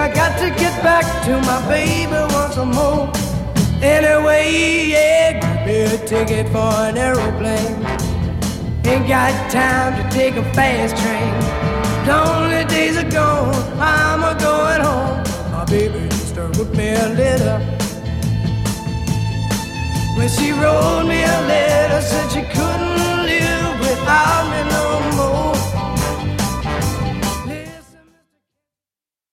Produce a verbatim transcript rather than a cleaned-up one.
I got to get back to my baby once more. Anyway, yeah, give me a ticket for an aeroplane. Ain't got time to take a fast train. Lonely days are gone, I'm a going home. My baby used to wrote me a letter. When she wrote me a letter,